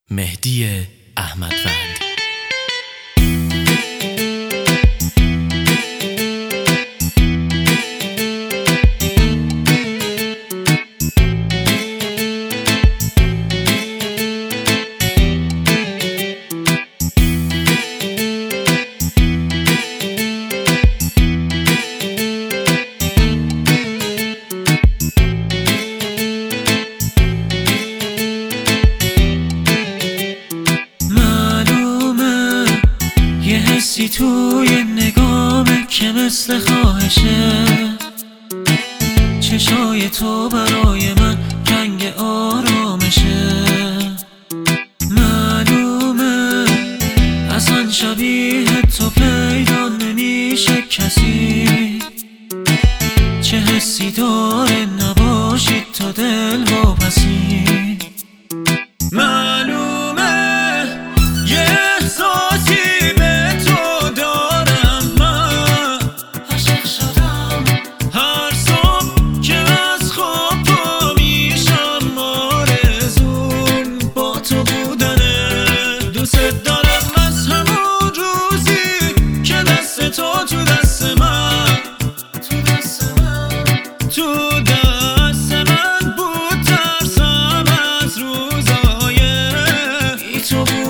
مهدی احمدوند. حسی توی نگامه که مثل خواهشه، چشای تو برای من رنگ آرامشه. معلومه اصلا شبیه تو پیدا نمیشه کسی، چه حسی داره نباشی تو دل واپسی. معلومه یه احساسی تو دست من بود، ترسم از روزای بی تو بود.